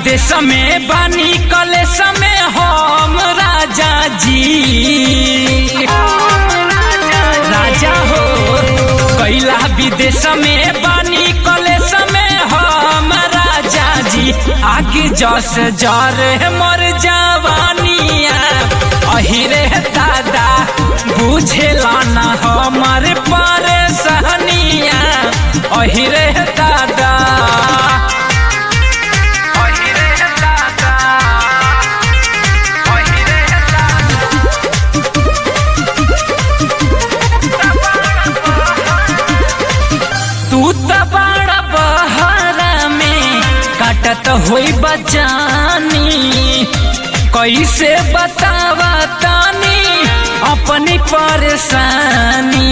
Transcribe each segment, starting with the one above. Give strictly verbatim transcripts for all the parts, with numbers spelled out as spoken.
विदेश में बानी कलेश में हम राजा जी राजा हो कैला विदेश में बानी कलेश में हम राजा जी आगे जस जरे मर जवानिया अहिरे दादा बुझेला न हमर परेशानिया अहिरे दादा तू तो बड़ा बहरा में काटत होई बचानी कैसे बतावा तानी अपनी परेशानी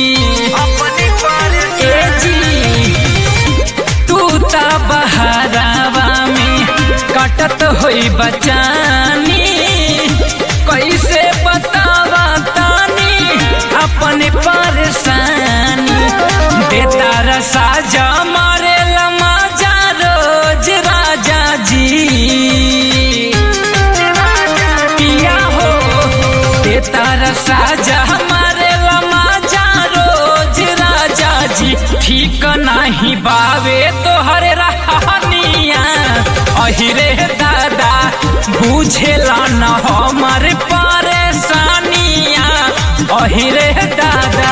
ए जी तू तो बहरावा में काटत होई बचानी कैसे बतावा तानी अपनी परेशानी बेतार साजा मारे लमाजा रोज राजा जी पिया हो बेतार साजा मारे लमाजा रोज राजा जी ठीक नहीं बावे तोहरे रहनिया अहिरे दादा बुझेला न हमर परेशानिया अहिरे दादा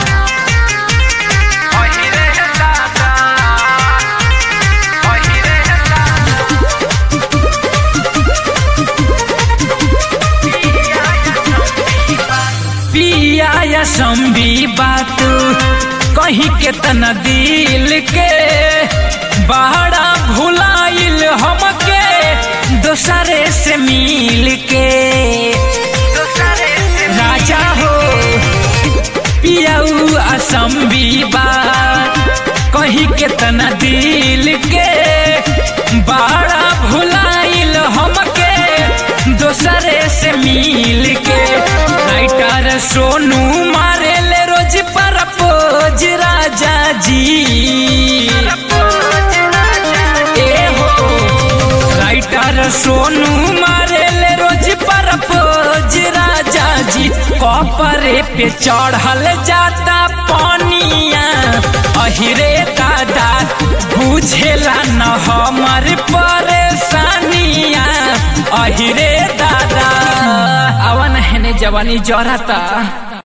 पिया संभी बात कहीं के तना दिल के बड़ा भुलाइल हमके दोसरे से मिल के राजा हो पियाऊ असंभी बात कहीं के तना दिल के बड़ा भुलाइल हमके दोसरे से मिल के राइटर सोनू मारे ले रोज परपोज राजा जी ए हो राइटर सोनू मारे ले रोज परपोज राजा जी कपरे पे चढ़ल जाता पानिया अहिरे दादा बुझेला न हमर परेशानिया अहिरे दादा अवन है जवानी जरता।